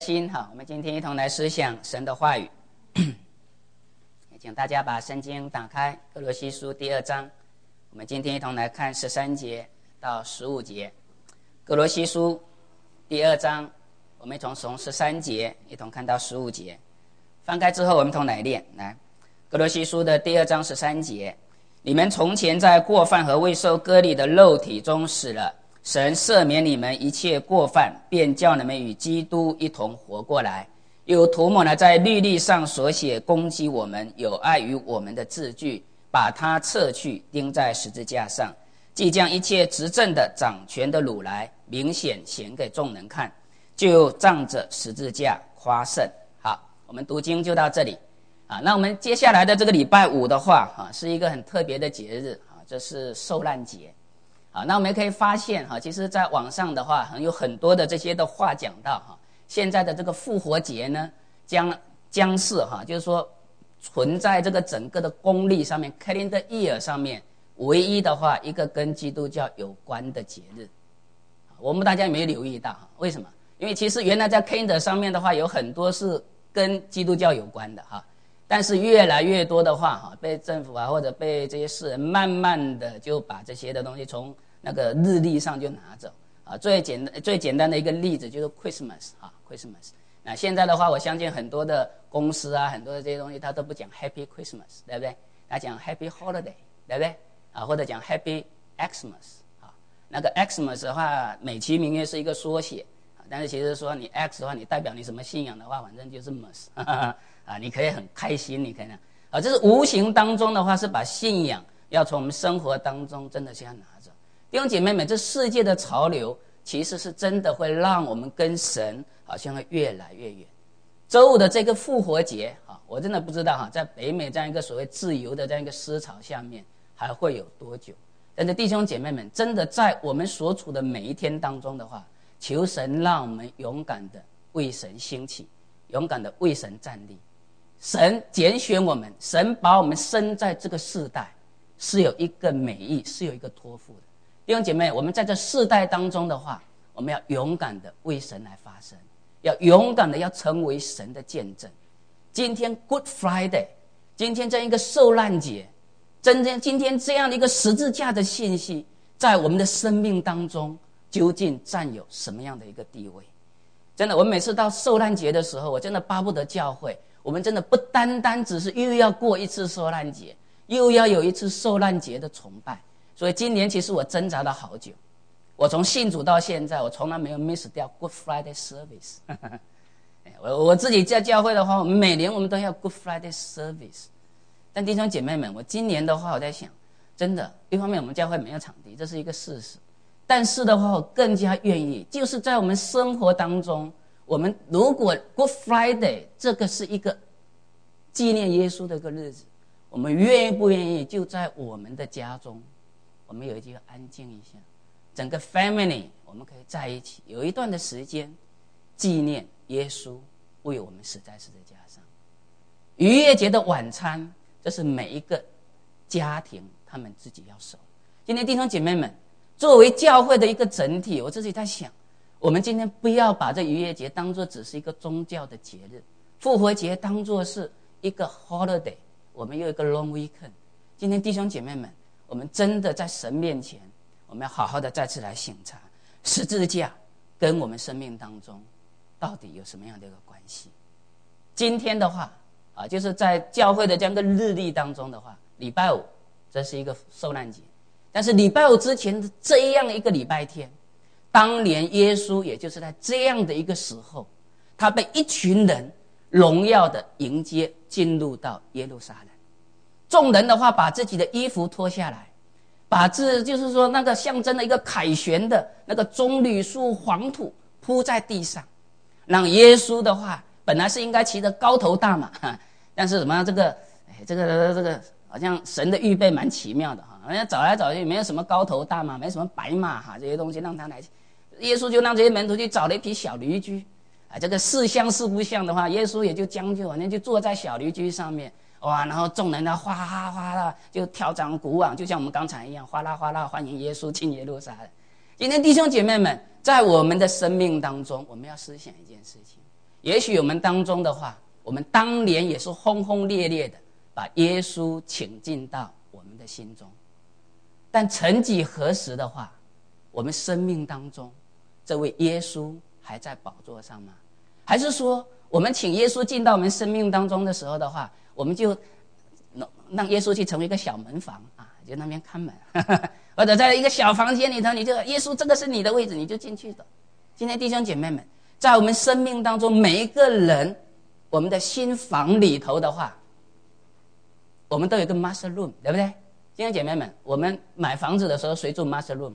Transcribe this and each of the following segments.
心，我们今天一同来思想神的话语。请大家把圣经打开，歌罗西书第2章，我们今天一同来看13节到15节。歌罗西书第2章，我们从13节一同看到15节。翻开之后，我们一同来念。来，歌罗西书的第2章13节：你们从前在过犯和未受割礼的肉体中死了，神赦免你们一切过犯，便叫你们与基督一同活过来，又涂抹了在律例上所写攻击我们、有碍于我们的字句，把它撤去，钉在十字架上。既将一切执政的、掌权的掳来，明显显给众人看，就仗着十字架夸胜。好，我们读经就到这里。那我们接下来的这个礼拜5的话，是一个很特别的节日，这是受难节。那我们可以发现，其实在网上的话，有很多的这些的话讲到，现在的这个复活节呢，将是就是说存在这个整个的公历上面 calendar year 上面唯一的话一个跟基督教有关的节日。我们大家有没有留意到？为什么？因为其实原来在 calendar 上面的话有很多是跟基督教有关的，但是越来越多的话，被政府或者被这些世人慢慢的就把这些的东西从那个日历上就拿走。最简单的一个例子就是 Christmas。那现在的话，我相信很多的公司很多的这些东西，他都不讲 Happy Christmas， 对不对？他讲 Happy Holiday， 对不对？或者讲 Happy Xmas。那个 Xmas 的话，美其名曰是一个缩写，但是其实说你 X 的话，你代表你什么信仰的话，反正就是 Mas。你可以很开心，你可以这是无形当中的话，是把信仰要从我们生活当中真的是要拿走。弟兄姐妹们，这世界的潮流其实是真的会让我们跟神好像会越来越远。周五的这个复活节，我真的不知道在北美这样一个所谓自由的这样一个思潮下面还会有多久。但是弟兄姐妹们，真的在我们所处的每一天当中的话，求神让我们勇敢的为神兴起，勇敢的为神站立。神拣选我们，神把我们生在这个世代是有一个美意，是有一个托付的。弟兄姐妹，我们在这世代当中的话，我们要勇敢的为神来发声，要勇敢的要成为神的见证。今天 Good Friday， 今天这样一个受难节，今天这样的一个十字架的信息，在我们的生命当中究竟占有什么样的一个地位？真的，我们每次到受难节的时候，我真的巴不得教会，我们真的不单单只是又要过一次受难节，又要有一次受难节的崇拜。所以今年其实我挣扎了好久，我从信主到现在，我从来没有 miss 掉 Good Friday service。我自己在教会的话，我们每年我们都要 Good Friday service。但弟兄姐妹们，我今年的话，我在想，真的，一方面我们教会没有场地，这是一个事实。但是的话，我更加愿意，就是在我们生活当中，我们如果 Good Friday 这个是一个纪念耶稣的一个日子，我们愿意不愿意就在我们的家中，我们有一个安静一下，整个 family 我们可以在一起，有一段的时间纪念耶稣为我们死在十字架上。逾越节的晚餐，这是每一个家庭他们自己要守。今天弟兄姐妹们，作为教会的一个整体，我自己在想，我们今天不要把这逾越节当作只是一个宗教的节日，复活节当作是一个 holiday， 我们有一个 long weekend。 今天弟兄姐妹们，我们真的在神面前，我们要好好的再次来省察十字架跟我们生命当中到底有什么样的一个关系。今天的话就是在教会的这样的日历当中的话，礼拜5这是一个受难节，但是礼拜5之前的这样一个礼拜天，当年耶稣也就是在这样的一个时候，他被一群人荣耀的迎接进入到耶路撒冷。众人的话把自己的衣服脱下来，把就是说那个象征的一个凯旋的那个棕榈树黄土铺在地上，让耶稣的话本来是应该骑着高头大马，但是什么这个好像神的预备蛮奇妙的人家找来找去没有什么高头大马，没什么白马这些东西让他来，耶稣就让这些门徒去找了一匹小驴驹这个是像是不像的话，耶稣也就将就反正就坐在小驴驹上面，哇，然后众人呢哗啦哗啦就跳掌鼓掌，就像我们刚才一样，哗啦哗啦欢迎耶稣进耶路撒冷。今天弟兄姐妹们，在我们的生命当中，我们要思想一件事情， 也许我们当中的话，我们当年也是轰轰烈烈的把耶稣请进到我们的心中，但曾几何时的话，我们生命当中这位耶稣还在宝座上吗？还是说我们请耶稣进到我们生命当中的时候的话，我们就让耶稣去成为一个小门房啊，就那边看门或者在一个小房间里头，你就耶稣这个是你的位置，你就进去的。今天弟兄姐妹们，在我们生命当中每一个人，我们的心房里头的话，我们都有一个 master room， 对不对？弟兄姐妹们，我们买房子的时候谁住 master room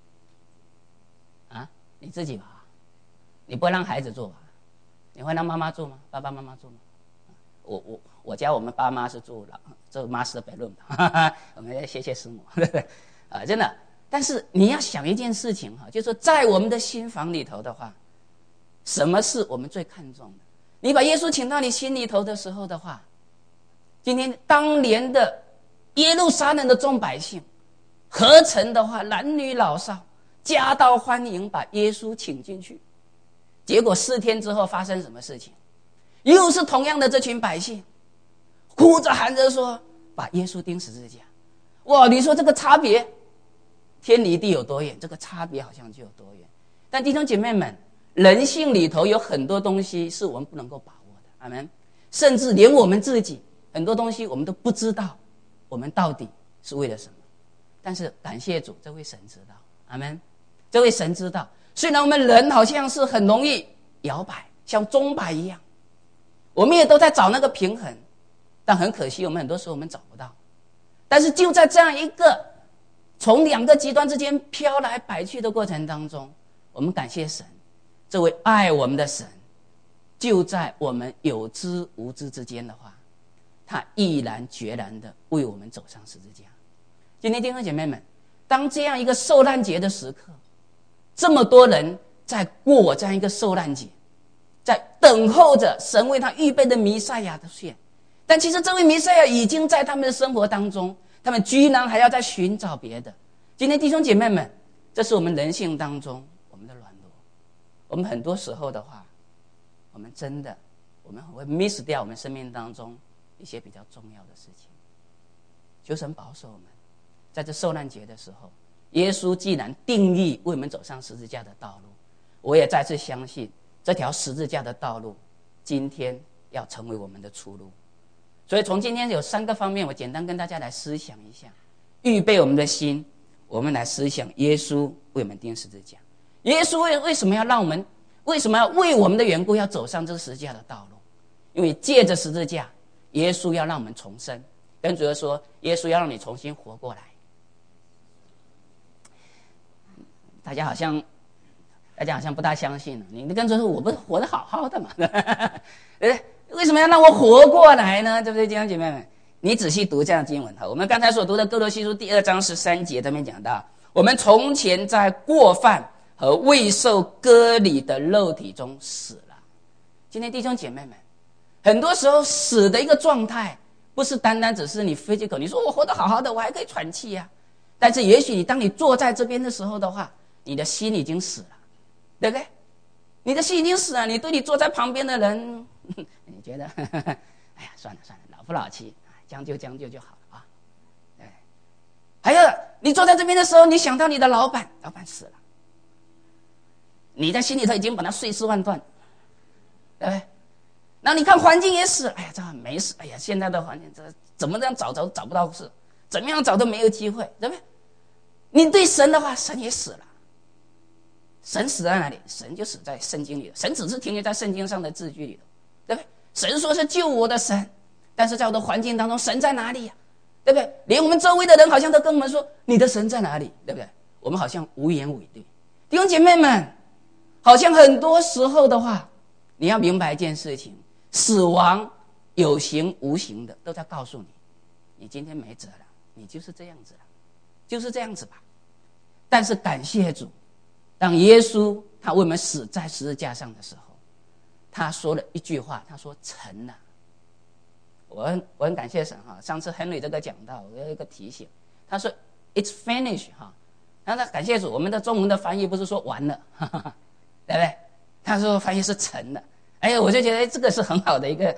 啊？你自己吧，你不会让孩子住吧？你会让妈妈住吗？爸爸妈妈住吗？我家我们爸妈是住master bedroom 的，我们要谢谢师母，对不对？真的。但是你要想一件事情哈，就是说在我们的心房里头的话，什么是我们最看重的？你把耶稣请到你心里头的时候的话，今天当年的耶路撒冷的众百姓，合成的话，男女老少夹道欢迎，把耶稣请进去。结果4天之后发生什么事情？又是同样的这群百姓，哭着喊着说，把耶稣钉十字架。哇，你说这个差别，天离地有多远？这个差别好像就有多远。但弟兄姐妹们，人性里头有很多东西是我们不能够把握的，阿们。甚至连我们自己很多东西我们都不知道，我们到底是为了什么。但是感谢主，这位神知道，阿们。这位神知道，虽然我们人好像是很容易摇摆，像钟摆一样，我们也都在找那个平衡，但很可惜我们很多时候我们找不到。但是就在这样一个从2个极端之间飘来摆去的过程当中，我们感谢神，这位爱我们的神，就在我们有知无知之间的话，他毅然决然的为我们走上十字架。今天弟兄姐妹们，当这样一个受难节的时刻，这么多人在过这样一个受难节，在等候着神为他预备的弥赛亚的出现，但其实这位弥赛亚已经在他们的生活当中，他们居然还要再寻找别的。今天弟兄姐妹们，这是我们人性当中我们的软弱。我们很多时候的话，我们真的我们会 miss 掉我们生命当中一些比较重要的事情。求神保守我们，在这受难节的时候，耶稣既然定义为我们走上十字架的道路，我也再次相信这条十字架的道路今天要成为我们的出路。所以从今天有3个方面，我简单跟大家来思想一下，预备我们的心，我们来思想耶稣为我们钉十字架。耶稣为什么要让我们，为什么要为我们的缘故要走上这个十字架的道路？因为借着十字架，耶稣要让我们重生。跟主耶稣说，耶稣要让你重新活过来。大家好像不大相信了，你跟主说，我不是活得好好的嘛？为什么要让我活过来呢？对不对，弟兄姐妹们？你仔细读这样的经文，我们刚才所读的哥罗西书第2章13节，这边讲到，我们从前在过犯和未受割礼的肉体中死了。今天弟兄姐妹们，很多时候死的一个状态，不是单单只是你 physical， 你说我活得好好的，我还可以喘气啊。但是也许当你坐在这边的时候的话，你的心已经死了，对不对？你的心已经死了，你对你坐在旁边的人，你觉得哎呀算了，老夫老妻，将就就好了啊。对。还有你坐在这边的时候，你想到你的老板死了，你在心里头已经把他碎尸万段，对不对？那你看环境也死了，哎呀这没事，哎呀现在的环境这怎么样找不到事，怎么样找都没有机会，对不对？你对神的话，神也死了。神死在哪里？神就死在圣经里了。神只是停留在圣经上的字句里了，对不对？神说是救我的神，但是在我的环境当中，神在哪里呀？对不对？连我们周围的人好像都跟我们说，你的神在哪里？对不对？我们好像无言以对。弟兄姐妹们，好像很多时候的话，你要明白一件事情，死亡有形无形的都在告诉你，你今天没辙了，你就是这样子了，就是这样子吧。但是感谢主，当耶稣他为我们死在十字架上的时候，他说了一句话，他说成了。我很感谢神哈，上次 Henry 这个讲到，我有一个提醒，他说 It's finished 哈，他说感谢主，我们的中文的翻译不是说完了，对不对？他说翻译是成了， 我就觉得这个是很好的一个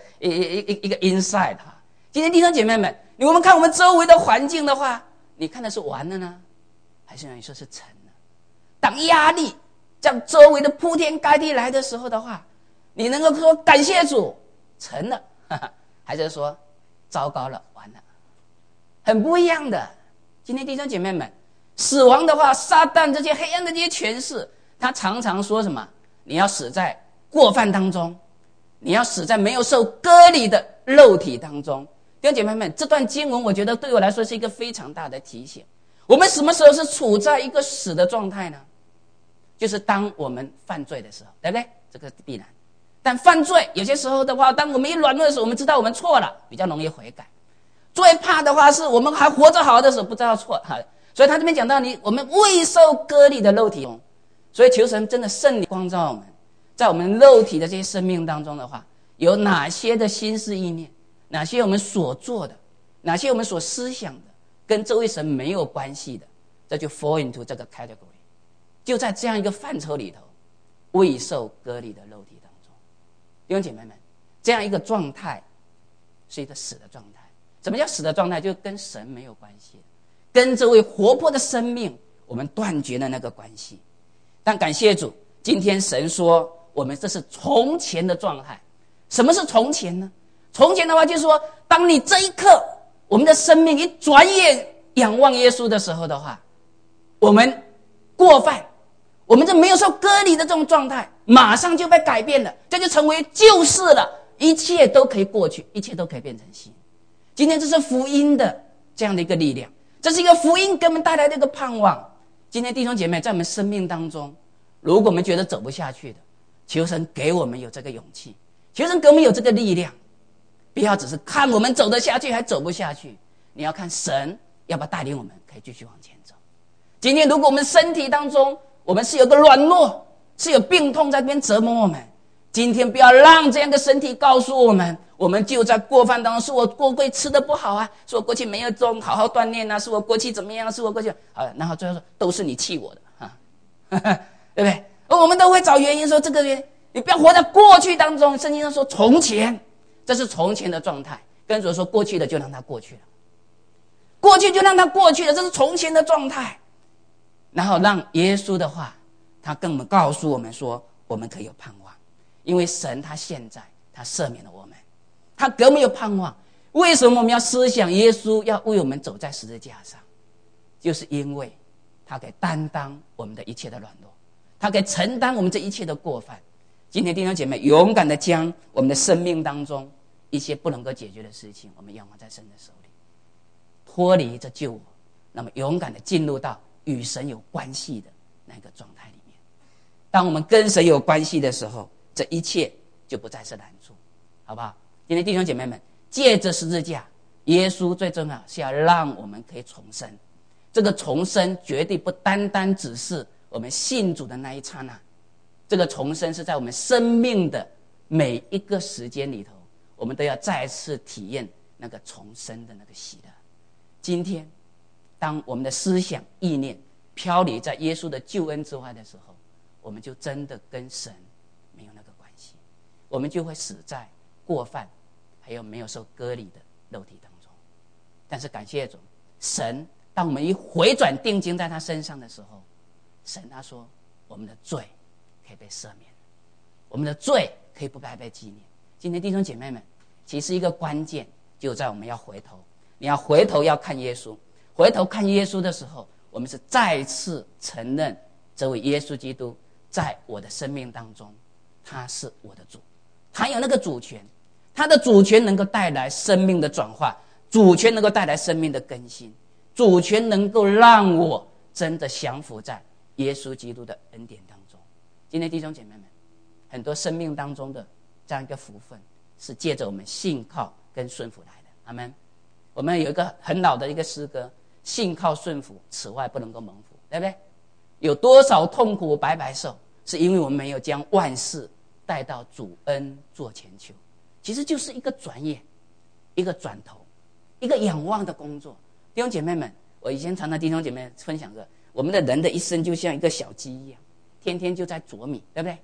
insight 哈。今天弟兄姐妹们，我们看我们周围的环境的话，你看的是完了呢，还是你说是成了？当压力在周围的铺天盖地来的时候的话，你能够说感谢主成了，还是说糟糕了完了？很不一样的。今天弟兄姐妹们，死亡的话，撒旦这些黑暗的这些权势，他常常说什么？你要死在过犯当中，你要死在没有受割礼的肉体当中。弟兄姐妹们，这段经文我觉得对我来说是一个非常大的提醒。我们什么时候是处在一个死的状态呢？就是当我们犯罪的时候，对不对？这个必然。但犯罪有些时候的话，当我们一软弱的时候，我们知道我们错了，比较容易悔改。最怕的话是我们还活着好的时候不知道错，所以他这边讲到我们未受割礼的肉体，所以求神真的圣灵光照我们，在我们肉体的这些生命当中的话，有哪些的心思意念，哪些我们所做的，哪些我们所思想的，跟这位神没有关系的，这就 fall into 这个 category， 就在这样一个范畴里头，未受割礼的肉体当中。弟兄姐妹们，这样一个状态是一个死的状态。什么叫死的状态？就跟神没有关系，跟这位活泼的生命我们断绝了那个关系。但感谢主，今天神说我们这是从前的状态。什么是从前呢？从前的话就是说，当你这一刻我们的生命一转眼仰望耶稣的时候的话，我们过犯，我们这没有受割礼的这种状态马上就被改变了，这就成为旧事了，一切都可以过去，一切都可以变成新。今天这是福音的这样的一个力量，这是一个福音给我们带来的一个盼望。今天弟兄姐妹，在我们生命当中，如果我们觉得走不下去的，求神给我们有这个勇气，求神给我们有这个力量，不要只是看我们走得下去还走不下去，你要看神要不要带领我们可以继续往前走。今天如果我们身体当中我们是有个软弱，是有病痛在这边折磨我们，今天不要让这样的身体告诉我们，我们就在过犯当中，是我过去吃的不好啊，是我过去没有好好锻炼啊，是我过去怎么样，是我过去然后最后说都是你气我的对不对？我们都会找原因说这个原因，你不要活在过去当中。圣经上说从前，这是从前的状态，跟主说过去的就让它过去了，过去就让它过去了，这是从前的状态。然后让耶稣的话，他跟我们告诉我们说，我们可以有盼望，因为神他现在他赦免了我们，他给我们有盼望。为什么我们要思想耶稣要为我们走在十字架上？就是因为他可以担当我们的一切的软弱，他可以承担我们这一切的过犯。今天弟兄姐妹，勇敢的将我们的生命当中一些不能够解决的事情，我们仰望在神的手里，脱离这救我，那么勇敢的进入到与神有关系的那个状态里面。当我们跟神有关系的时候，这一切就不再是难处，好不好？今天弟兄姐妹们，借着十字架，耶稣最重要是要让我们可以重生。这个重生绝对不单单只是我们信主的那一刹那，这个重生是在我们生命的每一个时间里头，我们都要再次体验那个重生的那个喜乐。今天当我们的思想意念飘离在耶稣的救恩之外的时候，我们就真的跟神没有那个关系，我们就会死在过犯还有没有受割礼的肉体当中。但是感谢主，神当我们一回转定睛在他身上的时候，神他说我们的罪可以被赦免，我们的罪可以不再被纪念。今天弟兄姐妹们，其实一个关键就在我们要回头，你要回头要看耶稣，回头看耶稣的时候，我们是再次承认这位耶稣基督在我的生命当中，他是我的主，他有那个主权，他的主权能够带来生命的转化，主权能够带来生命的更新，主权能够让我真的降服在耶稣基督的恩典当中。今天弟兄姐妹们，很多生命当中的这样一个福分是借着我们信靠跟顺服来的。阿们。我们有一个很老的一个诗歌，信靠顺服，此外不能够蒙福，对不对？有多少痛苦白白受，是因为我们没有将万事带到主恩座前求。其实就是一个转眼，一个转头，一个仰望的工作。弟兄姐妹们，我以前常常弟兄姐妹分享过，我们的人的一生就像一个小鸡一样，天天就在啄米，对不对？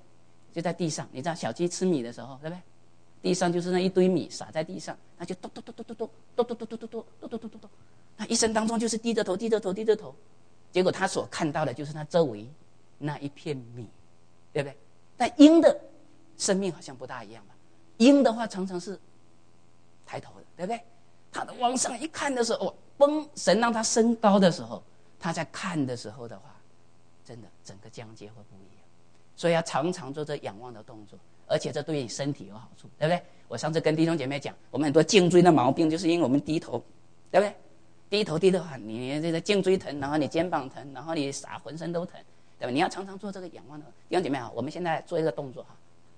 就在地上。你知道小鸡吃米的时候，对不对？地上就是那一堆米撒在地上，那就咚咚咚咚咚咚咚咚咚咚咚咚咚咚咚咚，那一生当中就是低着头低着头低着头，结果他所看到的就是他周围那一片米，对不对？但鹰的生命好像不大一样吧？鹰的话常常是抬头的，对不对？他的往上一看的时候，神让他升高的时候，他在看的时候的话，真的整个疆界会不一样。所以要常常做这仰望的动作，而且这对你身体有好处，对不对？我上次跟弟兄姐妹讲，我们很多颈椎的毛病就是因为我们低头，对不对？低头低的话，你这个颈椎疼，然后你肩膀疼，然后你傻浑身都疼，对吧？你要常常做这个仰望的。弟兄姐妹好，我们现在做一个动作哈，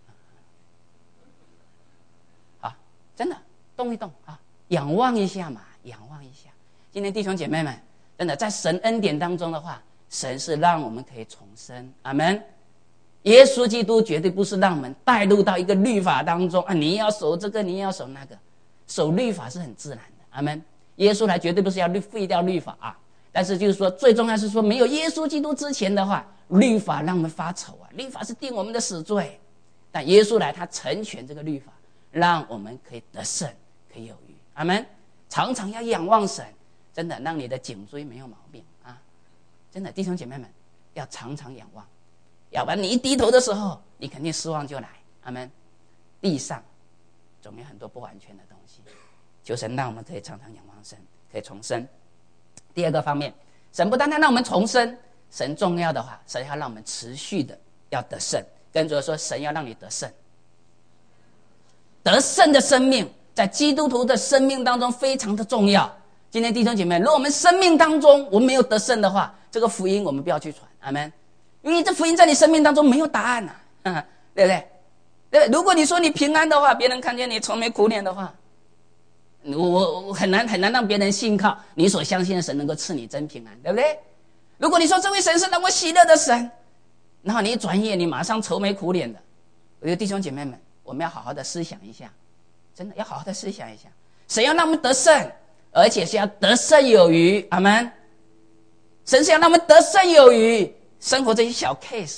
好，真的动一动啊，仰望一下嘛，仰望一下。今天弟兄姐妹们，真的在神恩典当中的话，神是让我们可以重生，阿们。耶稣基督绝对不是让我们带入到一个律法当中啊，你要守这个，你要守那个，守律法是很自然的，阿们。耶稣来绝对不是要废掉律法啊，但是就是说，最重要是说，没有耶稣基督之前的话，律法让我们发愁啊，律法是定我们的死罪，但耶稣来，他成全这个律法，让我们可以得胜，可以有余，阿们。常常要仰望神，真的让你的颈椎没有毛病啊！真的，弟兄姐妹们要常常仰望。要不然你一低头的时候，你肯定失望就来。阿们。地上总有很多不完全的东西，求神让我们可以常常仰望神，可以重生。第二个方面，神不单单让我们重生，神重要的话，神要让我们持续的要得胜。跟着说，神要让你得胜。得胜的生命在基督徒的生命当中非常的重要。今天弟兄姐妹，如果我们生命当中我们没有得胜的话，这个福音我们不要去传，阿们。因为这福音在你生命当中没有答案啊，对不对？对，如果你说你平安的话，别人看见你愁眉苦脸的话，我很难让别人信靠你所相信的神能够赐你真平安，对不对？如果你说这位神是让我喜乐的神，然后你一转眼你马上愁眉苦脸的，我觉得弟兄姐妹们，我们要好好的思想一下，真的要好好的思想一下，神要让我们得胜，而且是要得胜有余，阿们。神是要让我们得胜有余。生活这些小 case，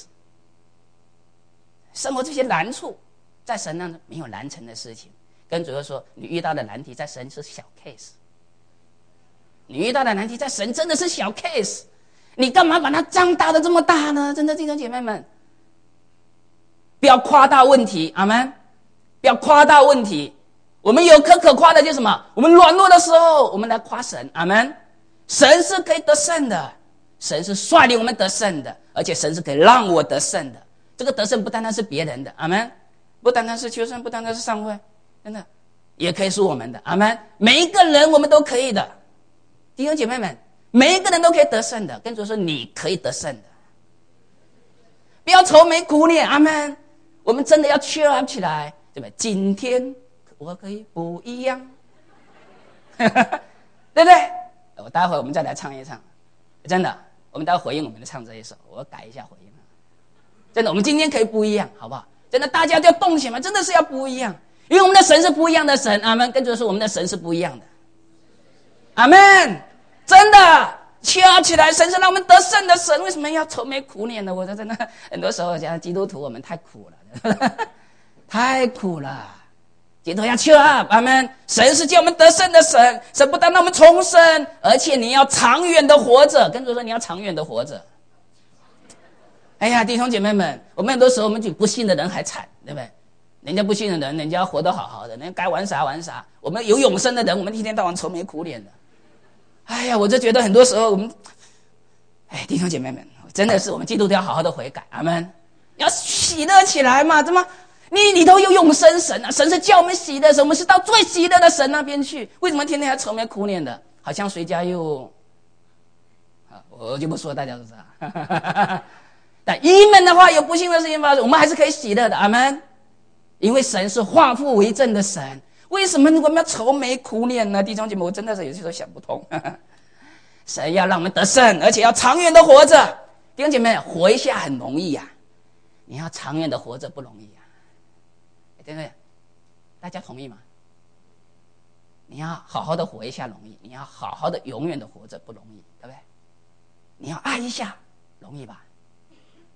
生活这些难处，在神那没有难成的事情。跟主耶稣说，你遇到的难题在神是小 case， 你遇到的难题在神真的是小 case， 你干嘛把它张大的这么大呢？真的弟兄姐妹们，不要夸大问题，阿们，不要夸大问题。我们有可夸的就是什么？我们软弱的时候，我们来夸神，阿们。神是可以得胜的。神是率领我们得胜的，而且神是可以让我得胜的。这个得胜不单单是别人的，阿们，不单单是求生，不单单是上会，真的也可以是我们的，阿们。每一个人我们都可以的，弟兄姐妹们，每一个人都可以得胜的。跟主说，你可以得胜的，不要愁眉苦脸，阿们。我们真的要 cheer up 起来，对吧？今天我可以不一样，对不对？我待会我们再来唱一唱，真的。我们待会回应我们的唱这一首，我改一下回应。真的，我们今天可以不一样，好不好？真的，大家就要动起来，真的是要不一样，因为我们的神是不一样的神，阿们。跟着说，我们的神是不一样的，阿们。真的，cheer起来，神是让我们得胜的神。为什么要愁眉苦脸呢？我说真的，很多时候讲基督徒我们太苦了，太苦了。基督徒要cheer up，阿们。神是叫我们得胜的神，神不但让我们重生，而且你要长远的活着。跟着说，你要长远的活着。哎呀，弟兄姐妹们，我们很多时候我们比不信的人还惨，对不对？人家不信的人，人家活得好好的，人家该玩啥玩啥。我们有永生的人，我们一天到晚愁眉苦脸的。哎呀，我就觉得很多时候我们，弟兄姐妹们，真的是我们基督徒要好好的悔改，阿们。要喜乐起来嘛，怎么？你里头有永生神啊，神是叫我们喜乐神，我们是到最喜乐的神那边去。为什么天天还愁眉苦脸的？好像谁家又……我就不说，大家都知道。但一门的话，有不幸的事情发生，我们还是可以喜乐的，阿们。因为神是化腐为正的神，为什么我们要愁眉苦脸呢？弟兄姐妹，我真的是有些时候想不通。神要让我们得胜，而且要长远的活着。弟兄姐妹，活一下很容易呀，你要长远的活着不容易呀。对不对？大家同意吗？你要好好的活一下容易，你要好好的永远的活着不容易，对不对？你要爱一下容易吧？对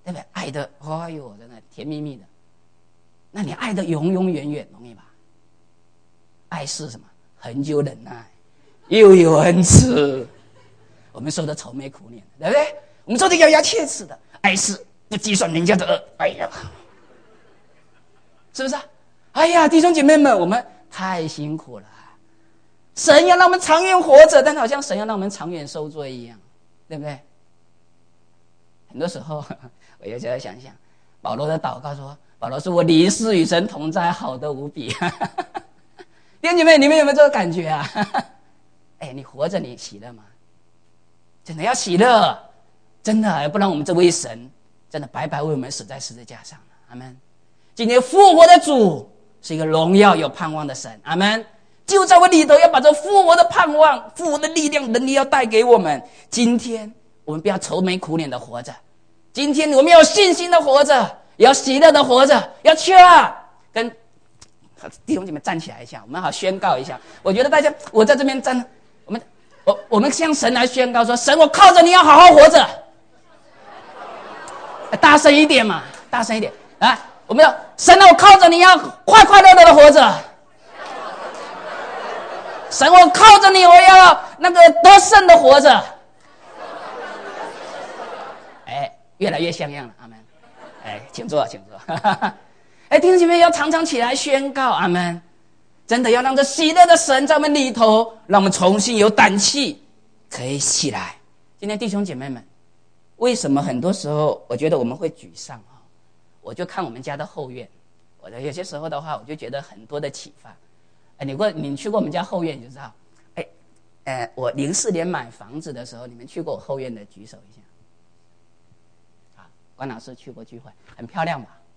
对不对？爱的，哎呦，真的甜蜜蜜的。那你爱的永永远远，容易吧？爱是什么？恒久忍耐，又有恩慈。我们说的愁眉苦脸，对不对？我们说的咬牙切齿的，爱是不计算人家的恶。哎呀，是不是啊？哎呀，弟兄姐妹们，我们太辛苦了。神要让我们长远活着，但好像神要让我们长远受罪一样，对不对？很多时候，我就在想想，保罗的祷告说：“保罗说我离世与神同在，好得无比。”弟兄姐妹，你们有没有这个感觉啊？哎，你活着，你喜乐吗？真的要喜乐，真的，不然我们这位神真的白白为我们死在十字架上了。阿们。今天复活的主是一个荣耀有盼望的神。阿们。就在我里头，要把这复活的盼望、复活的力量、能力要带给我们。今天我们不要愁眉苦脸的活着，今天我们要有信心的活着，要喜乐的活着，要跟弟兄姐妹站起来一下，我们好宣告一下。我觉得大家，我在这边站，我们向神来宣告说：神，我靠着你要好好活着。大声一点嘛，大声一点来，我们要神啊，我靠着你要快快乐乐的活着。神，我靠着你，我要那个得胜的活着。哎，越来越像样了，阿们。哎，请坐，请坐。哎，弟兄姐妹要常常起来宣告，阿们。真的要让这喜乐的神在我们里头，让我们重新有胆气可以起来。今天弟兄姐妹们，为什么很多时候我觉得我们会沮丧？我就看我们家的后院，我有些时候的话，我就觉得很多的启发。你去过我们家后院你就知道。我04年买房子的时候，你们去过我后院的举手一下。啊，关老师去过聚会，很漂亮吧？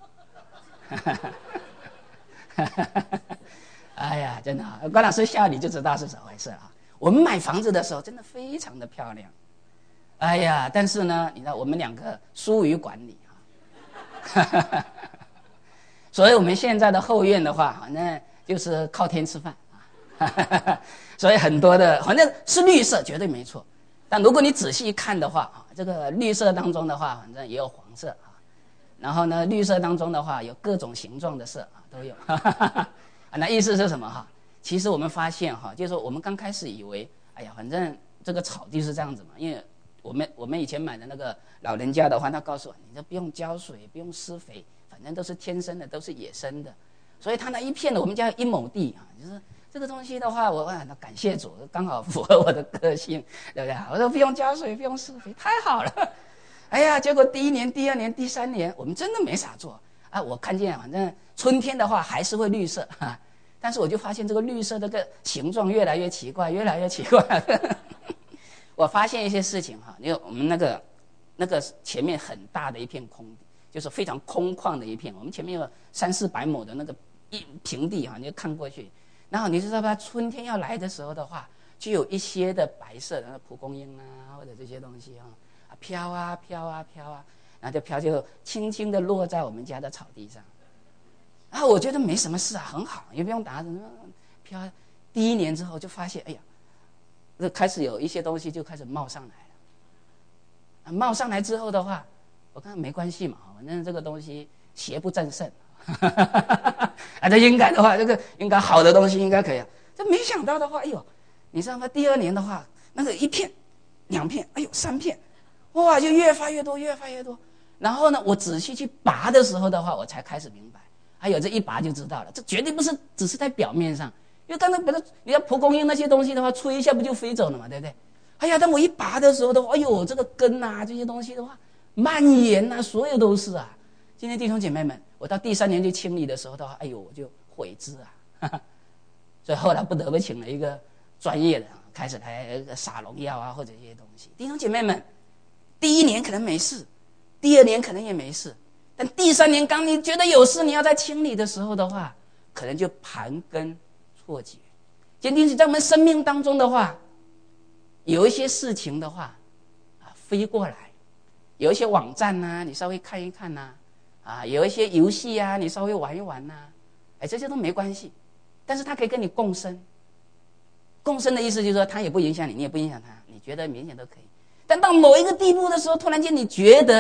哎呀，真的，关老师笑你就知道是怎么回事啊。我们买房子的时候真的非常的漂亮。哎呀，但是呢，你知道我们两个疏于管理啊。所以我们现在的后院的话，反正就是靠天吃饭啊。所以很多的反正是绿色绝对没错，但如果你仔细看的话，这个绿色当中的话，反正也有黄色啊。然后呢，绿色当中的话有各种形状的色啊，都有。那意思是什么哈？其实我们发现哈，就是说我们刚开始以为，哎呀，反正这个草地是这样子嘛，因为我们以前买的那个老人家的话，他告诉我，你这不用浇水，不用施肥，反正都是天生的，都是野生的。所以他那一片的，我们家1亩地啊，就是这个东西的话，我感谢主，刚好符合我的个性，对不对？我说不用浇水，不用施肥，太好了。哎呀，结果第1年、第2年、第3年，我们真的没啥做啊。我看见反正春天的话还是会绿色啊，但是我就发现这个绿色这个形状越来越奇怪，越来越奇怪。我发现一些事情哈，因为我们那个前面很大的一片空地，就是非常空旷的一片，我们前面有300-400亩的那个平地哈，你就看过去，然后你知道吧，春天要来的时候的话，就有一些的白色的蒲公英啊，或者这些东西啊，飘啊飘啊飘啊，然后就轻轻的落在我们家的草地上。啊，我觉得没什么事啊，很好，也不用打什么飘。第1年之后就发现，哎呀，这开始有一些东西就开始冒上来了。冒上来之后的话，我看没关系嘛，反正这个东西邪不战胜。这应该的话，这个应该好的东西应该可以。这没想到的话，哎呦，你知道吗？第2年的话，那个1片、2片，哎呦3片，哇，就越发越多，越发越多。然后呢，我仔细去拔的时候的话，我才开始明白，还有这一拔就知道了，这绝对不是只是在表面上，因为刚才不是你要蒲公英那些东西的话，吹一下不就飞走了嘛，对不对？哎呀，当我一拔的时候的话，哎呦，这个根啊这些东西的话，蔓延啊，所有都是啊。今天弟兄姐妹们，我到第3年去清理的时候的话，哎呦，我就悔之啊。所以后来不得不请了一个专业的，开始来撒农药啊，或者这些东西。弟兄姐妹们，第1年可能没事，第2年可能也没事，但第3年刚你觉得有事，你要在清理的时候的话，可能就盘根错节。今天在我们生命当中的话，有一些事情的话飞过来，有一些网站啊，你稍微看一看啊，有一些游戏啊，你稍微玩一玩这些都没关系，但是它可以跟你共生。共生的意思就是说，它也不影响你，你也不影响它，你觉得明显都可以。但到某一个地步的时候，突然间你觉得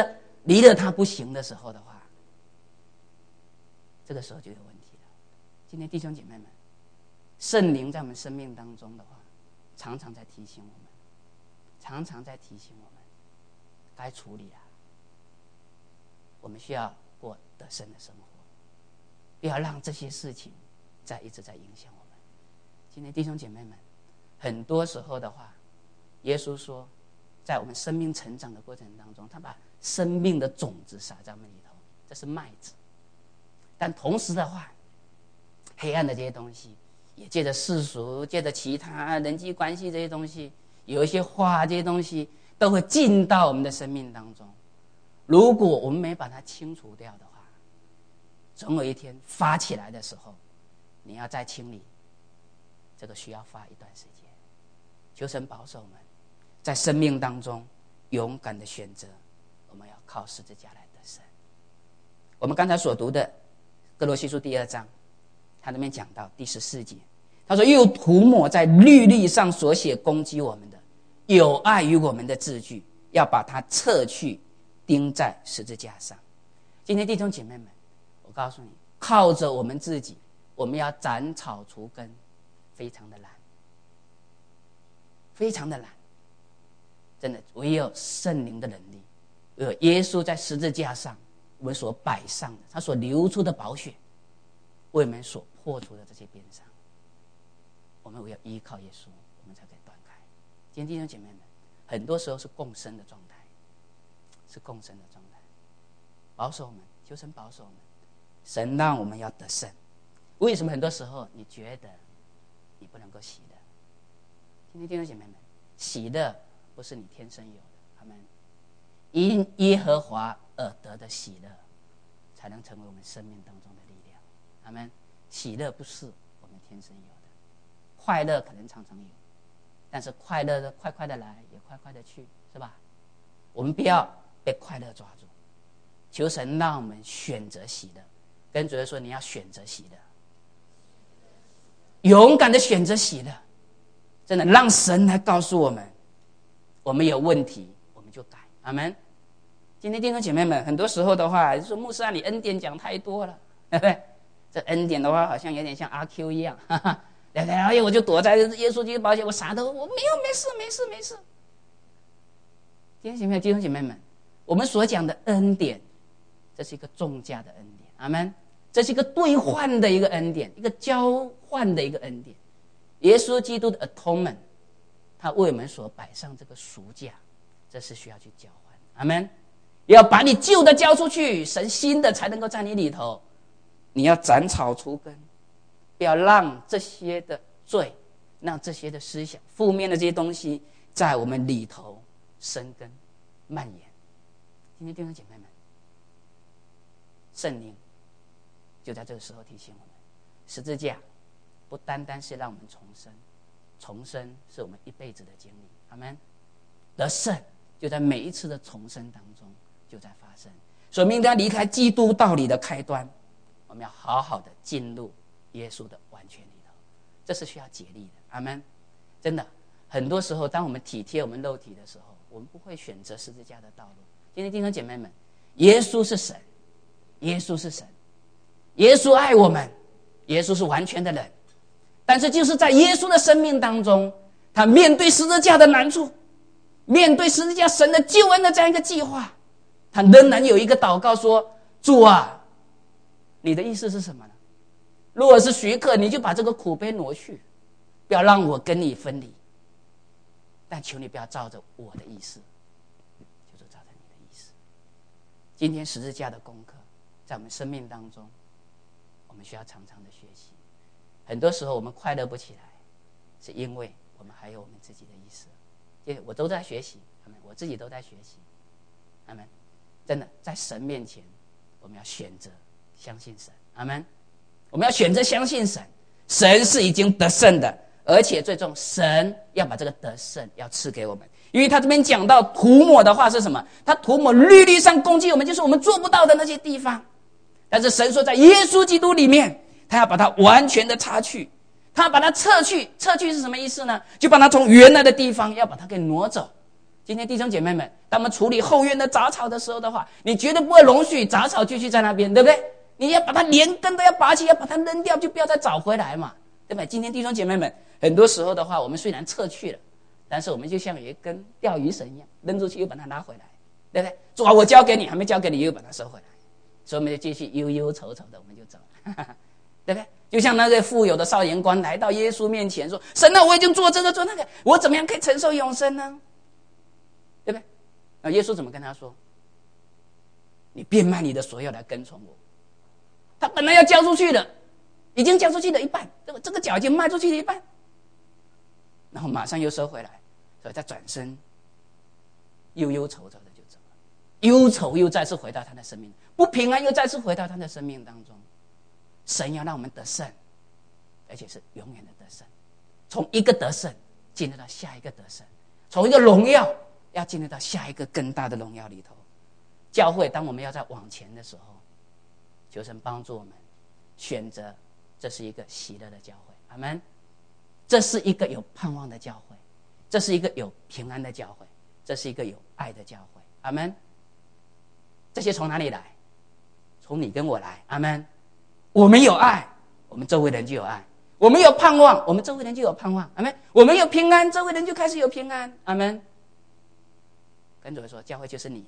离了他不行的时候的话，这个时候就有问题了。今天弟兄姐妹们，圣灵在我们生命当中的话，常常在提醒我们，常常在提醒我们该处理啊，我们需要过得胜的生活，不要让这些事情一直在影响我们。今天弟兄姐妹们，很多时候的话，耶稣说在我们生命成长的过程当中，他把生命的种子撒在我们里头，这是麦子。但同时的话，黑暗的这些东西也借着世俗，借着其他人际关系这些东西，有一些话，这些东西都会进到我们的生命当中。如果我们没把它清除掉的话，总有一天发起来的时候，你要再清理，这个需要花一段时间。求神保守我们在生命当中勇敢的选择，我们要靠十字架来得胜。我们刚才所读的歌罗西书第2章，他那边讲到第14节，他说又涂抹在律例上所写攻击我们的有碍于我们的字句，要把它撤去，钉在十字架上。今天弟兄姐妹们，我告诉你，靠着我们自己，我们要斩草除根，非常的难，非常的难。真的，唯有圣灵的能力，唯有耶稣在十字架上我们所摆上的，他所流出的宝血为我们所破除的这些鞭伤，我们唯有依靠耶稣，我们才可以断开。今天弟兄姐妹们，很多时候是共生的状态，是共生的状态。保守我们，求神保守我们，神让我们要得胜。为什么很多时候你觉得你不能够喜乐？今天弟兄姐妹们，喜乐不是你天生有的，阿们。因耶和华而得的喜乐，才能成为我们生命当中的力量，阿们。喜乐不是我们天生有的，快乐可能常常有，但是快乐的快快的来，也快快的去，是吧？我们不要被快乐抓住，求神让我们选择喜乐。跟主耶稣说，你要选择喜乐，勇敢的选择喜乐，真的让神来告诉我们，我们有问题我们就改，阿们。今天弟兄姐妹们，很多时候的话就说，牧师啊，你恩典讲太多了，对不对？这恩典的话好像有点像阿 Q 一样，哈哈，然后我就躲在耶稣基督宝血，我啥都我没有，没事。弟兄姐妹们，我们所讲的恩典，这是一个重价的恩典，阿们。这是一个兑换的一个恩典，一个交换的一个恩典。耶稣基督的 atonement， 他为我们所摆上这个赎价，这是需要去交换，阿们。要把你旧的交出去，神新的才能够在你里头。你要斩草除根，不要让这些的罪，让这些的思想，负面的这些东西在我们里头生根蔓延。今天弟兄姐妹们，圣灵就在这个时候提醒我们，十字架不单单是让我们重生，重生是我们一辈子的经历，阿们。得胜就在每一次的重生当中就在发生。所以我们应该离开基督道理的开端，我们要好好的进入耶稣的完全里头，这是需要竭力的，阿们。真的，很多时候当我们体贴我们肉体的时候，我们不会选择十字架的道路。今天弟兄姐妹们，耶稣是神，耶稣是神，耶稣爱我们，耶稣是完全的人。但是就是在耶稣的生命当中，他面对十字架的难处，面对十字架神的救恩的这样一个计划，他仍然有一个祷告说，主啊，你的意思是什么呢？如果是许可，你就把这个苦杯挪去，不要让我跟你分离，但求你不要照着我的意思，就是照着你的意思。今天十字架的功课在我们生命当中，我们需要常常的学习。很多时候我们快乐不起来，是因为我们还有我们自己的意思。因为我都在学习，我自己都在学习，阿们。真的在神面前，我们要选择相信神，阿们。我们要选择相信神，神是已经得胜的，而且最终神要把这个得胜要赐给我们。因为他这边讲到涂抹的话是什么？他涂抹律例上攻击我们，就是我们做不到的那些地方。但是神说在耶稣基督里面，他要把它完全的擦去，他要把它撤去。撤去是什么意思呢？就把它从原来的地方要把它给挪走， 今天弟兄姐妹们，当我们处理后院的杂草的时候的话，你绝对不会容许杂草继续在那边，对不对？你要把它连根都要拔起，要把它扔掉，就不要再找回来嘛，对不对？今天弟兄姐妹们，很多时候的话，我们虽然撤去了，但是我们就像有一根钓鱼绳一样，扔出去又把它拉回来，对不对？主啊，我交给你，还没交给你，又把它收回来，所以我们就继续忧忧愁愁的，我们就走了，对不对？就像那个富有的少年官来到耶稣面前说：“神啊，我已经做这个做那个，我怎么样可以承受永生呢？”对不对？那耶稣怎么跟他说？你变卖你的所有来跟从我。他本来要交出去的，已经交出去的一半，这个脚已经卖出去的一半，然后马上又收回来，所以他转身忧忧愁愁的就走了，忧愁又再次回到他的生命，不平安又再次回到他的生命当中。神要让我们得胜，而且是永远的得胜，从一个得胜进入到下一个得胜，从一个荣耀要进入到下一个更大的荣耀里头。教会当我们要在往前的时候，求神帮助我们选择，这是一个喜乐的教会，阿们。这是一个有盼望的教会，这是一个有平安的教会，这是一个有爱的教会，阿们。这些从哪里来？从你跟我来，阿们。我们有爱，我们周围人就有爱；我们有盼望，我们周围人就有盼望，阿们。我们有平安，周围人就开始有平安，阿们。跟主说，教会就是你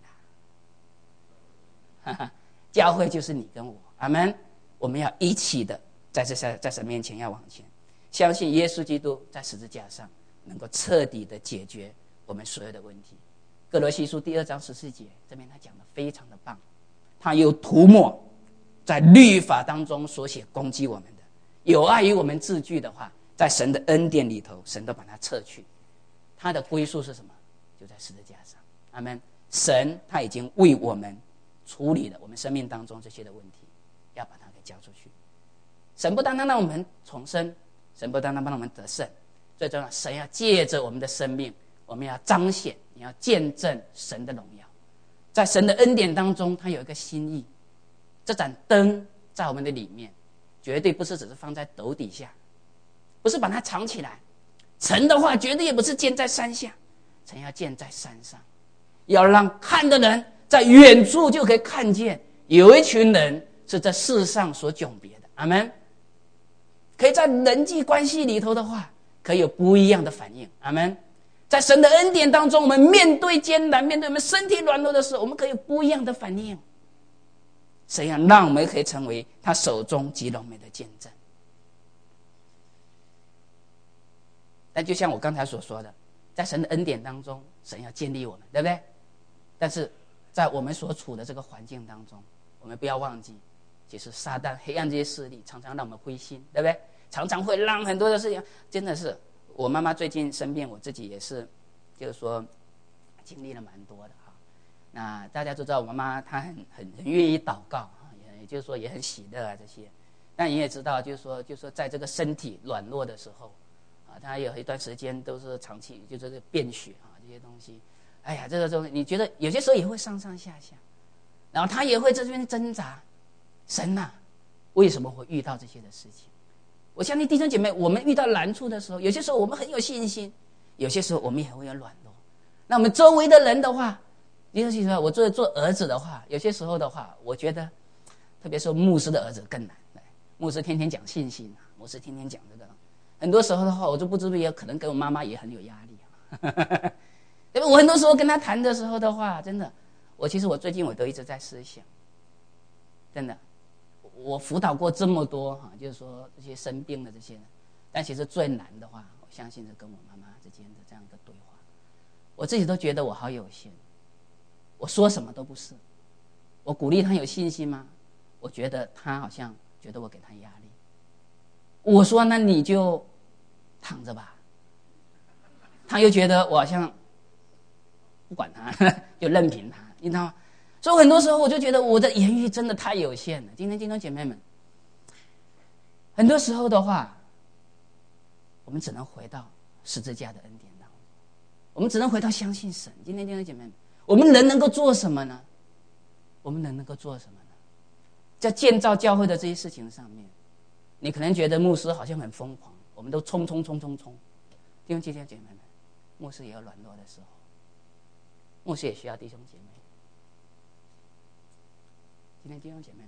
啦，教会就是你跟我，阿们。我们要一起的在神面前要往前，相信耶稣基督在十字架上能够彻底的解决我们所有的问题。歌罗西书第2章14节，这边他讲的非常的棒，他有涂抹在律法当中所写攻击我们的，有碍于我们字句的话，在神的恩典里头，神都把它撤去。他的归宿是什么？就在十字架上，阿们。神他已经为我们处理了我们生命当中这些的问题，要把它给交出去。神不单单让我们重生，神不单单让我们得胜，最重要，神要借着我们的生命，我们要彰显，你要见证神的荣耀。在神的恩典当中，他有一个心意，这盏灯在我们的里面，绝对不是只是放在斗底下，不是把它藏起来。城的话，绝对也不是建在山下，城要建在山上，要让看的人在远处就可以看见，有一群人是在世上所迥别的，阿们。可以在人际关系里头的话，可以有不一样的反应，阿们。在神的恩典当中，我们面对艰难，面对我们身体软弱的时候，我们可以有不一样的反应。神要让我们可以成为他手中极荣美的见证。但就像我刚才所说的，在神的恩典当中，神要建立我们，对不对？但是在我们所处的这个环境当中，我们不要忘记，其实撒旦黑暗这些势力常常让我们灰心，对不对？常常会让很多的事情，真的是我妈妈最近生病，我自己也是就是说经历了蛮多的。那大家都知道我妈妈她很愿意祷告，也就是说也很喜乐啊这些。但你也知道，就是说在这个身体软弱的时候啊，她有一段时间都是长期就是便血啊这些东西。哎呀，这个东西你觉得有些时候也会上上下下，然后她也会在这边挣扎。神啊，为什么会遇到这些的事情？我相信弟兄姐妹，我们遇到难处的时候，有些时候我们很有信心，有些时候我们也会有软弱。那我们周围的人的话，尤其是我做儿子的话，有些时候的话，我觉得，特别是牧师的儿子更难。牧师天天讲信心，牧师天天讲这个，很多时候的话，我就不知不觉可能跟我妈妈也很有压力。因为我很多时候跟他谈的时候的话，真的，其实我最近我都一直在思想，真的，我辅导过这么多就是说这些生病的这些人，但其实最难的话，我相信是跟我妈妈之间的这样一个对话，我自己都觉得我好有限。我说什么都不是，我鼓励他有信心吗？我觉得他好像觉得我给他压力。我说那你就躺着吧，他又觉得我好像不管他，就任凭他，你知道吗？所以很多时候我就觉得我的言语真的太有限了。今天弟兄姐妹们，很多时候的话，我们只能回到十字架的恩典当中，我们只能回到相信神。今天弟兄姐妹们，我们人能够做什么呢？我们人能够做什么呢？在建造教会的这些事情上面，你可能觉得牧师好像很疯狂，我们都冲。弟兄姐妹们，牧师也有软弱的时候， 牧师也需要弟兄姐妹。今天弟兄姐妹们，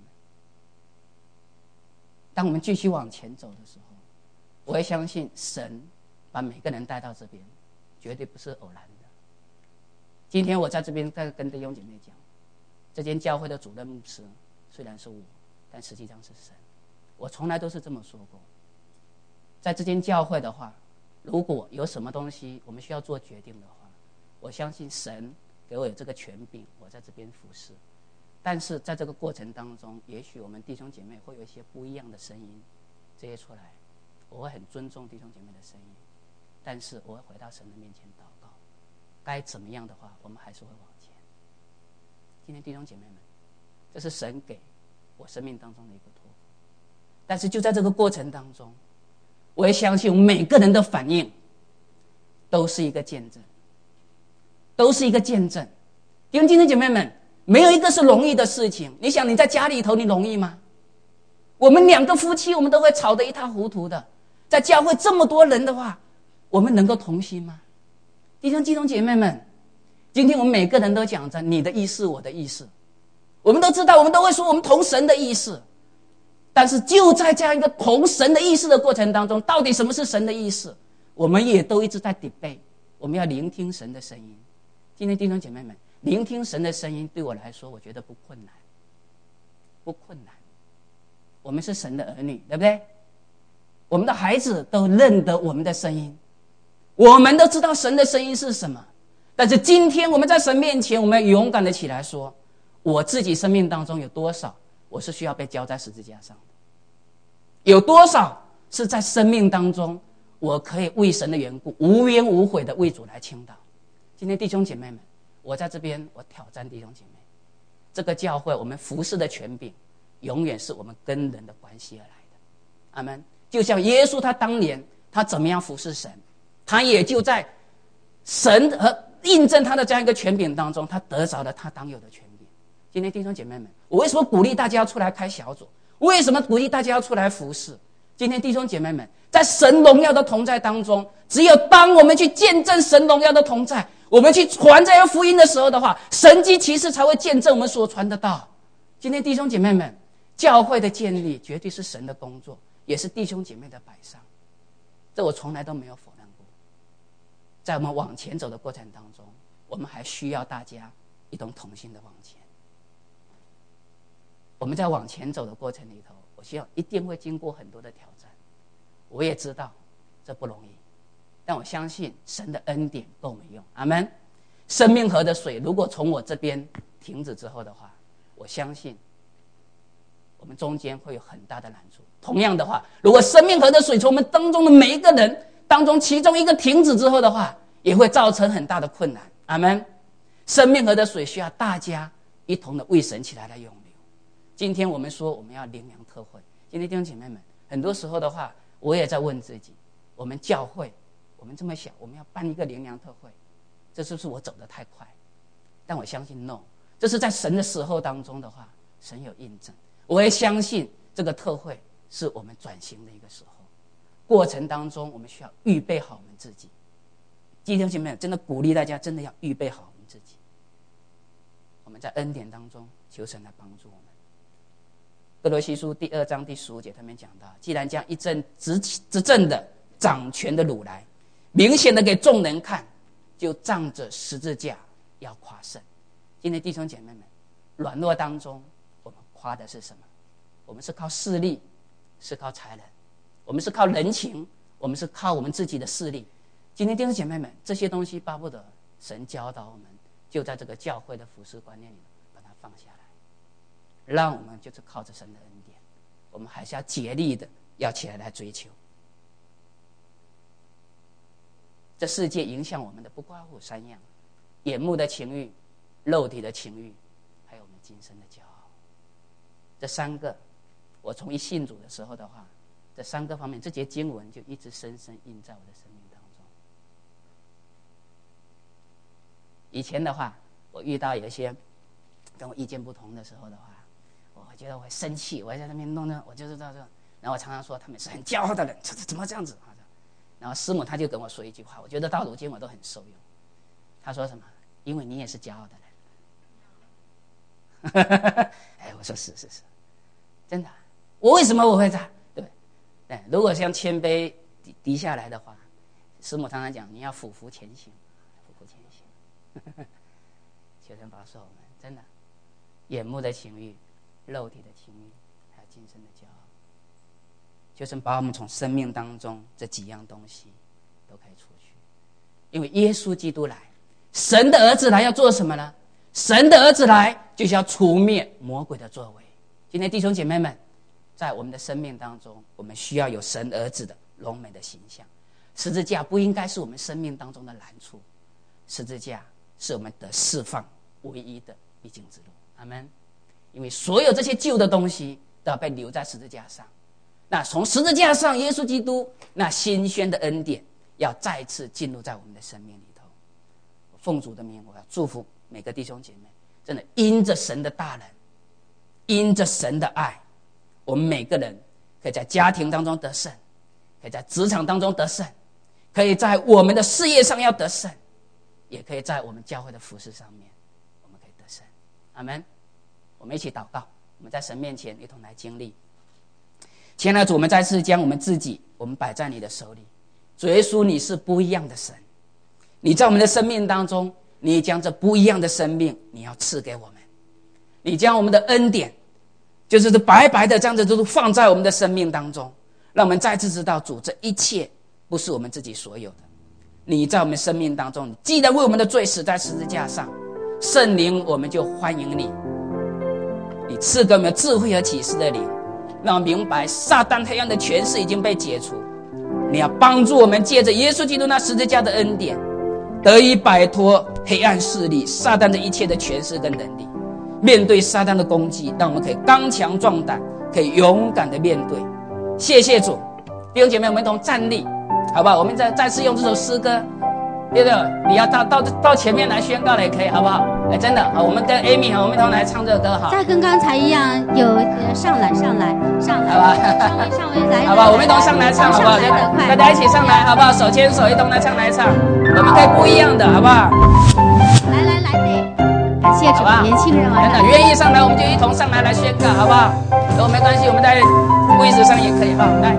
当我们继续往前走的时候，我会相信神把每个人带到这边，绝对不是偶然的。今天我在这边在跟弟兄姐妹讲，这间教会的主任牧师虽然是我，但实际上是神。我从来都是这么说过，在这间教会的话，如果有什么东西我们需要做决定的话，我相信神给我有这个权柄，我在这边服侍。但是在这个过程当中，也许我们弟兄姐妹会有一些不一样的声音，这些出来，我会很尊重弟兄姐妹的声音，但是我会回到神的面前祷告，该怎么样的话，我们还是会往前。今天弟兄姐妹们，这是神给我生命当中的一个托付，但是就在这个过程当中，我也相信每个人的反应都是一个见证，都是一个见证。弟兄姐妹们，没有一个是容易的事情。你想你在家里头你容易吗？我们两个夫妻我们都会吵得一塌糊涂的，在教会这么多人的话，我们能够同心吗？弟兄姐妹们，今天我们每个人都讲着你的意思我的意思，我们都知道，我们都会说我们同神的意思，但是就在这样一个同神的意思的过程当中，到底什么是神的意思，我们也都一直在 debate。 我们要聆听神的声音。今天弟兄姐妹们，聆听神的声音对我来说我觉得不困难，不困难。我们是神的儿女，对不对？我们的孩子都认得我们的声音，我们都知道神的声音是什么。但是今天我们在神面前，我们要勇敢的起来说，我自己生命当中有多少我是需要被交在十字架上的，有多少是在生命当中我可以为神的缘故无怨无悔的为主来倾倒。今天弟兄姐妹们，我在这边我挑战弟兄姐妹，这个教会我们服事的权柄永远是我们跟人的关系而来的。阿们。就像耶稣他当年他怎么样服事神，他也就在神和印证他的这样一个权柄当中，他得着了他当有的权柄。今天弟兄姐妹们，我为什么鼓励大家要出来开小组？为什么鼓励大家要出来服事？今天弟兄姐妹们，在神荣耀的同在当中，只有当我们去见证神荣耀的同在，我们去传这个福音的时候的话，神迹奇事才会见证我们所传的道。今天弟兄姐妹们，教会的建立绝对是神的工作，也是弟兄姐妹的摆上，这我从来都没有否认过。在我们往前走的过程当中，我们还需要大家一同同心的往前。我们在往前走的过程里头，我希望一定会经过很多的挑战，我也知道这不容易，但我相信神的恩典够我们用。阿们。生命河的水如果从我这边停止之后的话，我相信我们中间会有很大的难处。同样的话，如果生命河的水从我们当中的每一个人当中其中一个停止之后的话，也会造成很大的困难。阿们。生命河的水需要大家一同的为神起来涌流。今天我们说我们要灵粮特会，今天弟兄姐妹们，很多时候的话我也在问自己，我们教会我们这么小，我们要办一个灵粮特会，这是不是我走得太快？但我相信 no， 这是在神的时候当中的话，神有印证。我也相信这个特会是我们转型的一个时候，过程当中我们需要预备好我们自己。弟兄姐妹们，真的鼓励大家真的要预备好我们自己，我们在恩典当中求神来帮助我们。歌罗西书第2章第15节他们讲到，既然将一阵执政的掌权的掳来，明显的给众人看，就仗着十字架要夸胜。今天弟兄姐妹们，软弱当中我们夸的是什么？我们是靠势力，是靠才能，我们是靠人情，我们是靠我们自己的势力。今天弟兄姐妹们，这些东西巴不得神教导我们，就在这个教会的服事观念里把它放下来，让我们就是靠着神的恩典，我们还是要竭力的要起来追求。这世界影响我们的不外乎3样：眼目的情欲、肉体的情欲，还有我们今生的骄傲。这3个，我从一信主的时候的话，这3个方面，这节经文就一直深深印在我的生命当中。以前的话，我遇到有一些跟我意见不同的时候的话，我觉得我会生气，我在那边弄呢，我就知道这。然后我常常说他们是很骄傲的人，怎么这样子？然后师母他就跟我说一句话，我觉得到如今我都很受用。他说什么？ 因为你也是骄傲的人。哎，我说是，真的。我为什么我会这样？对，如果像谦卑低下来的话，师母常常讲，你要俯伏前行，求神保守我们，真的，眼目的情欲、肉体的情欲，还有今生的骄傲，求神把我们从生命当中这几样东西都可以除去。因为耶稣基督来，神的儿子来要做什么呢？神的儿子来就是要除灭魔鬼的作为。今天弟兄姐妹们，在我们的生命当中，我们需要有神儿子的荣美的形象。十字架不应该是我们生命当中的难处，十字架是我们得释放唯一的必经之路。阿们。因为所有这些旧的东西都要被留在十字架上，那从十字架上耶稣基督那新鲜的恩典要再次进入在我们的生命里头。奉主的名，我要祝福每个弟兄姐妹，真的因着神的大能，因着神的爱，我们每个人可以在家庭当中得胜，可以在职场当中得胜，可以在我们的事业上要得胜，也可以在我们教会的服事上面我们可以得胜。阿们。我们一起祷告，我们在神面前一同来经历。亲爱的主，我们再次将我们自己我们摆在你的手里。主耶稣，你是不一样的神，你在我们的生命当中，你将这不一样的生命你要赐给我们，你将我们的恩典就是白白的这样子都放在我们的生命当中，让我们再次知道主，这一切不是我们自己所有的，你在我们生命当中，你既然为我们的罪死在十字架上，圣灵我们就欢迎你，你赐给我们智慧和启示的灵，让我们明白撒旦黑暗的权势已经被解除，你要帮助我们借着耶稣基督那十字架的恩典，得以摆脱黑暗势力撒旦的一切的权势跟能力，面对撒旦的攻击，让我们可以刚强壮胆，可以勇敢的面对。谢谢主。弟兄姐妹，我们一同站立好不好？我们再次用这首诗歌，对不对？你要到前面来宣告了也可以，好不好？哎，真的好，我们跟 Amy 我们一同来唱这个歌，好。 再跟刚才一样，有上来， 好吧？ 上位来， 好吧，我们一同上来唱，好不好？大家一起上来，好不好？手牵手，一同来唱来唱，我们可以不一样的，好不好？ 来，感谢主，年轻人真的愿意上来，我们就一同上来宣告，好不好？都没关系，我们在位置上也可以哈，来。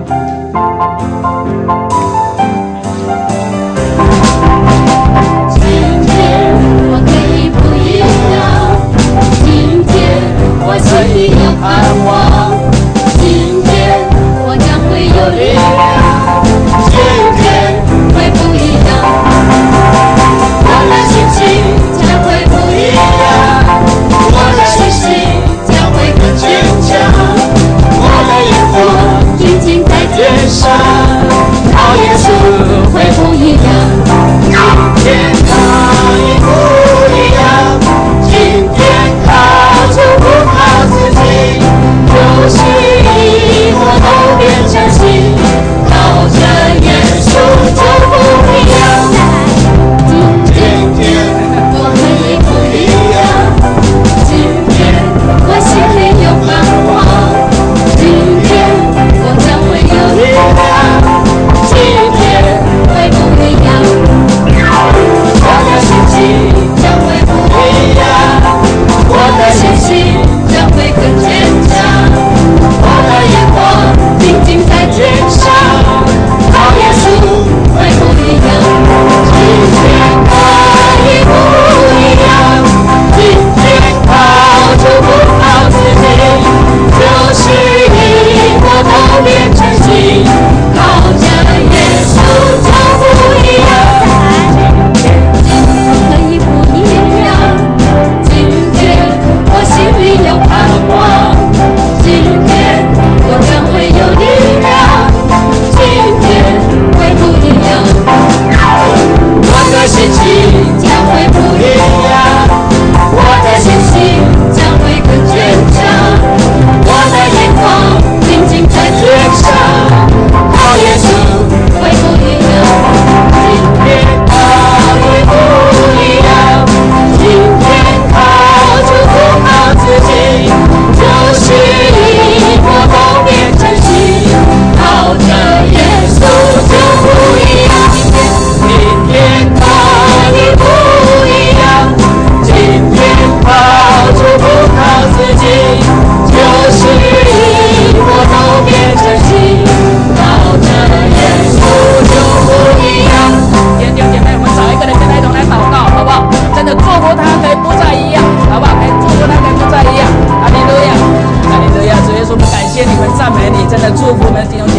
我心里有盼望，今天我将会有力量，今天会不一样，我的心情将会不一样，我的信心将会更坚强，我的眼光定睛在天上，靠耶稣会不一样，今天他也不一样，今天靠主不靠自己，有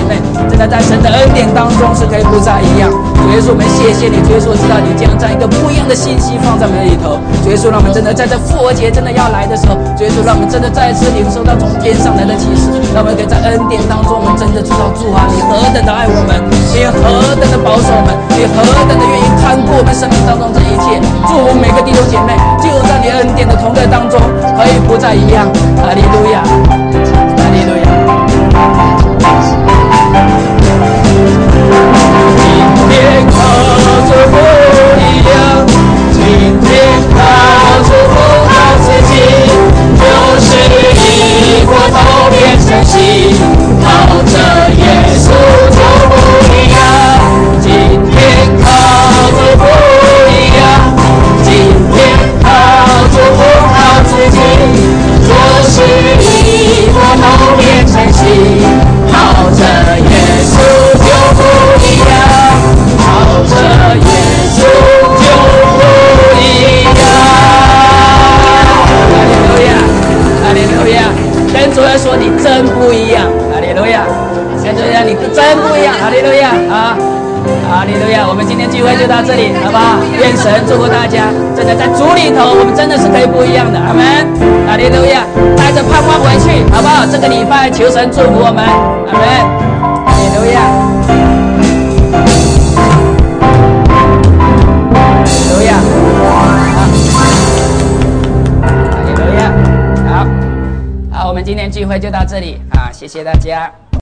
妹，真的在神的恩典当中是可以不再一样。主耶稣，我们谢谢你，主耶稣，我知道你将这样一个不一样的信息放在我们里头。主耶稣，让我们真的在这复活节真的要来的时候，主耶稣，让我们真的再次领受到从天上来的启示，让我们可以在恩典当中，我们真的知道主啊，你何等的爱我们，你何等的保守我们，你何等的愿意看顾我们生命当中这一切。祝福每个弟兄姐妹，就在你恩典的同在当中，可以不再一样。哈利路亚，哈利路亚。今天靠着不一样，今天靠着不靠自己，就是一锅头变成戏，靠着耶稣就不一样。今天靠着不一样，今天靠着不靠自己，就是一锅头变成戏，靠着耶稣就不一样，靠着耶稣就不一样。哈利路亚，哈利路亚！跟主耶稣说你真不一样，哈利路亚！跟主耶稣说你真不一样，哈利路亚啊！哈利路亚！我们今天聚会就到这里，好不好？愿神祝福大家，真的在主里头，我们真的是可以不一样的，阿门！哈利路亚！带着盼望回去，好不好？这个礼拜求神祝福我们，阿门！哈利路亚！哈利路亚！哈利路亚！好，我们今天聚会就到这里啊，谢谢大家。